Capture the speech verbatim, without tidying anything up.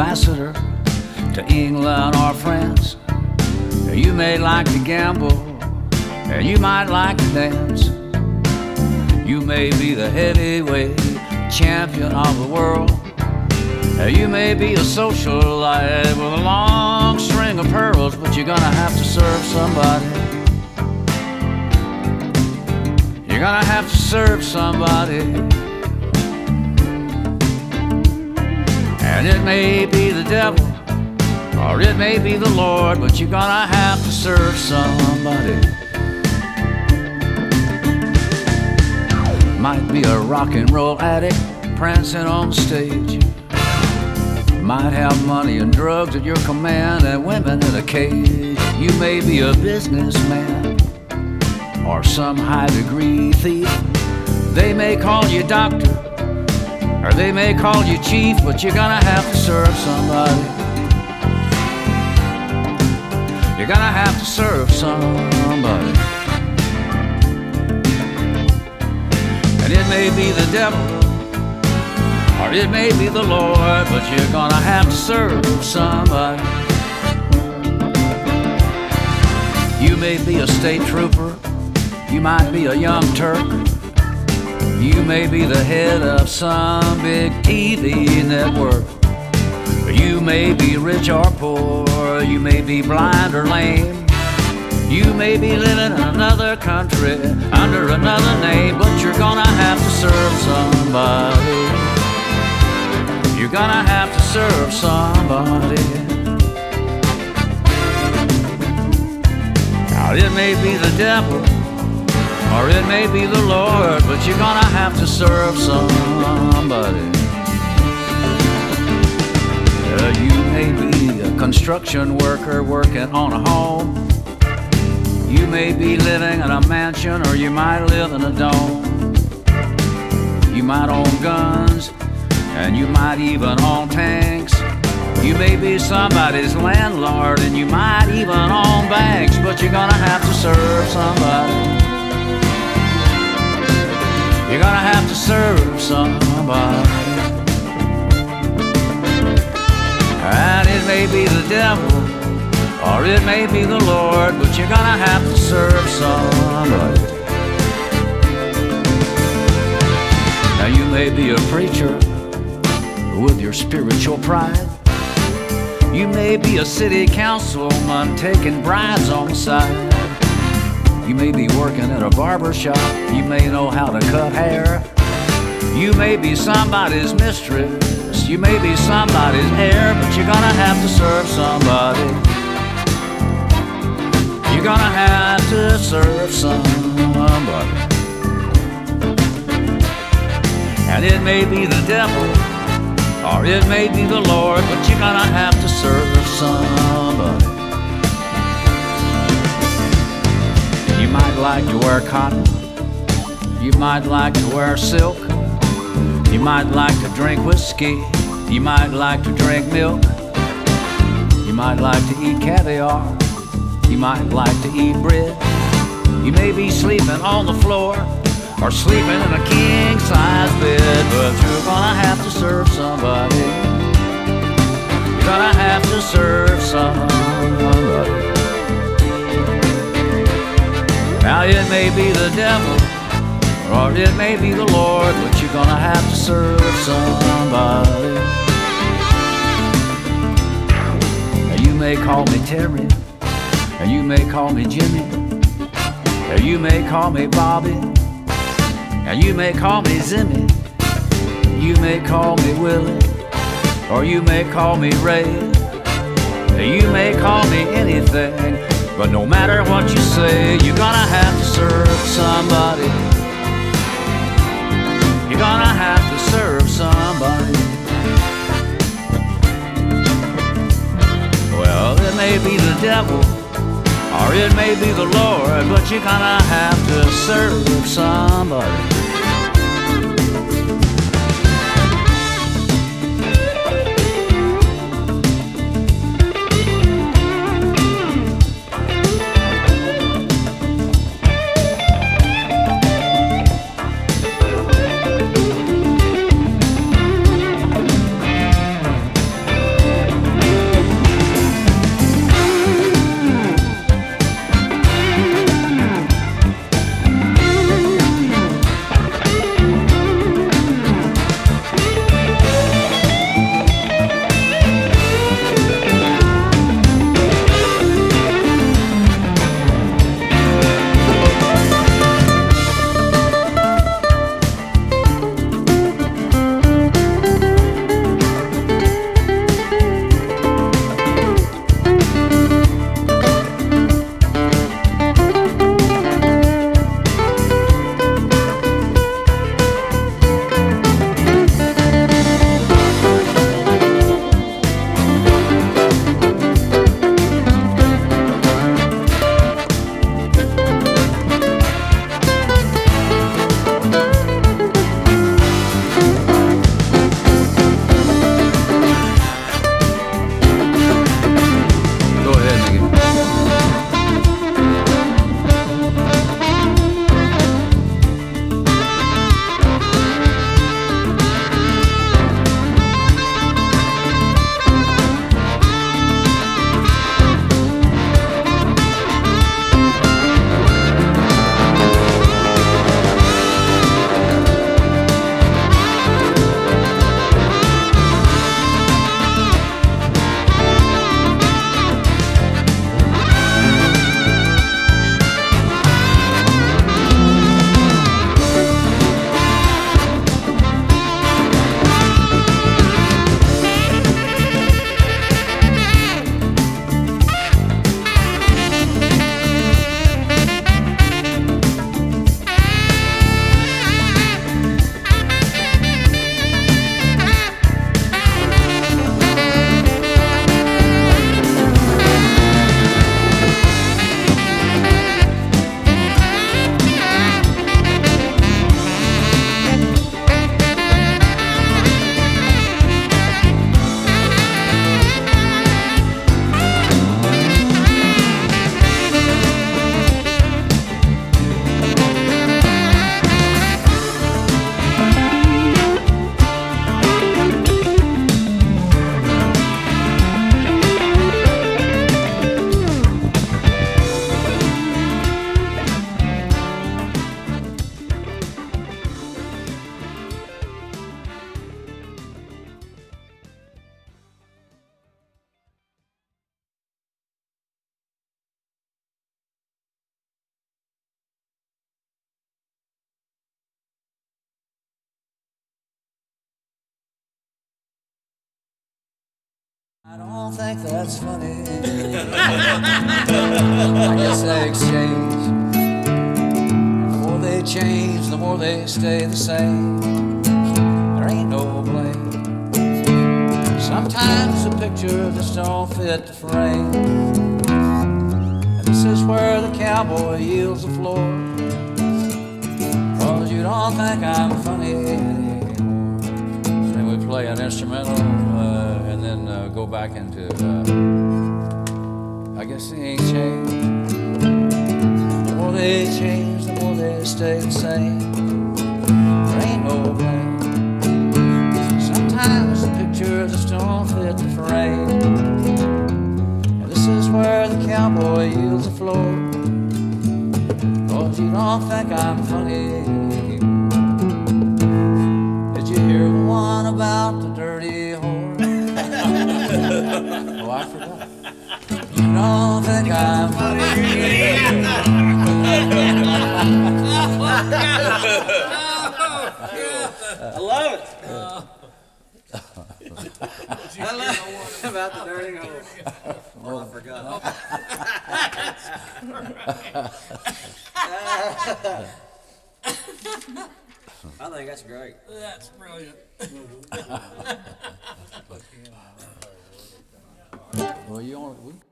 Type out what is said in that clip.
ambassador to England or France. You may like to gamble, and you might like to dance. You may be the heavyweight champion of the world. You may be a socialite with a long string of pearls, but you're gonna have to serve somebody. You're gonna have to serve somebody. And it may be the devil, or it may be the Lord, but you're gonna have to serve somebody. Might be a rock and roll addict prancing on the stage. Might have money and drugs at your command and women in a cage. You may be a businessman or some high-degree thief. They may call you doctor or they may call you chief, but you're gonna have to serve somebody. You're gonna have to serve somebody. And it may be the devil, or it may be the Lord, but you're gonna have to serve somebody. You may be a state trooper, you might be a young Turk. You may be the head of some big T V network. You may be rich or poor, you may be blind or lame. You may be living in another country under another name, but you're gonna have to serve somebody. You're gonna have to serve somebody. Now it may be the devil, or it may be the Lord, but you're gonna have to serve somebody. Uh, you may be a construction worker working on a home. You may be living in a mansion, or you might live in a dome. You might own guns, and you might even own tanks. You may be somebody's landlord, and you might even own banks, but you're gonna have to serve somebody. You're gonna have to serve somebody. And it may be the devil, or it may be the Lord, but you're gonna have to serve somebody. Now you may be a preacher with your spiritual pride. You may be a city councilman taking bribes on the side. You may be working at a barber shop. You may know how to cut hair. You may be somebody's mistress. You may be somebody's heir, but you're gonna have to serve somebody. You're gonna have to serve somebody. And it may be the devil, or it may be the Lord, but you're gonna have to serve somebody. You might like to wear cotton. You might like to wear silk. You might like to drink whiskey. You might like to drink milk. You might like to eat caviar. You might like to eat bread. You may be sleeping on the floor or sleeping in a king-size bed, but you're gonna have to serve somebody. You're gonna have to serve somebody. Now it may be the devil, or it may be the Lord, but you're gonna have to serve somebody. Now you may call me Terry, and you may call me Jimmy, or you may call me Bobby, and you may call me Zimmy. You may call me Willie, or you may call me Ray. You may call me anything, but no matter what you say, you're gonna have to serve somebody. You're gonna have to serve somebody. Well, it may be the devil, or it may be the Lord, but you're gonna have to serve somebody. I don't think that's funny. I guess they exchange. The more they change, the more they stay the same. There ain't no blame. Sometimes the picture just don't fit the frame. And this is where the cowboy yields the floor. Cause you don't think I'm funny anymore. Then we play an instrumental uh, and then uh, go back into uh, I guess they ain't changed. The more they change, the more they stay the same. There ain't no blame. Sometimes the picture just don't fit the frame. And this is where the cowboy yields the floor. Cause you don't think I'm funny. Did you hear the one about the dirty whore? Oh, I forgot. You don't think I'm funny. I love it. I love about the dirty hole. Oh, I forgot. I think that's great. That's brilliant. Well, you want we